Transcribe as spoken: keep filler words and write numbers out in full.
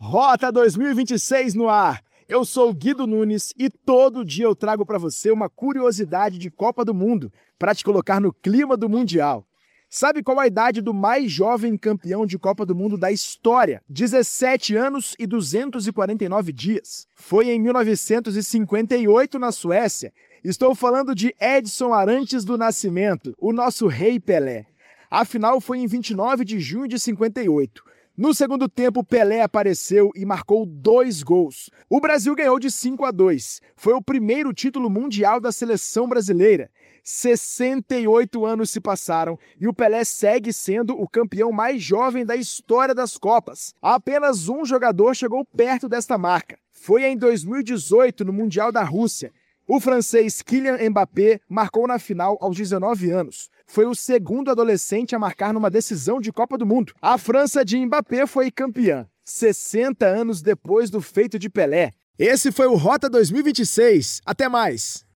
Rota dois mil e vinte e seis no ar. Eu sou o Guido Nunes e todo dia eu trago para você uma curiosidade de Copa do Mundo para te colocar no clima do Mundial. Sabe qual a idade do mais jovem campeão de Copa do Mundo da história? dezessete anos e duzentos e quarenta e nove dias. Foi em mil novecentos e cinquenta e oito na Suécia. Estou falando de Edson Arantes do Nascimento, o nosso rei Pelé. A final foi em vinte e nove de junho de cinquenta e oito. No segundo tempo, Pelé apareceu e marcou dois gols. O Brasil ganhou de cinco a dois. Foi o primeiro título mundial da seleção brasileira. sessenta e oito anos se passaram e o Pelé segue sendo o campeão mais jovem da história das Copas. Apenas um jogador chegou perto desta marca. Foi em dois mil e dezoito, no Mundial da Rússia. O francês Kylian Mbappé marcou na final aos dezenove anos. Foi o segundo adolescente a marcar numa decisão de Copa do Mundo. A França de Mbappé foi campeã, sessenta anos depois do feito de Pelé. Esse foi o Rota dois mil e vinte e seis. Até mais!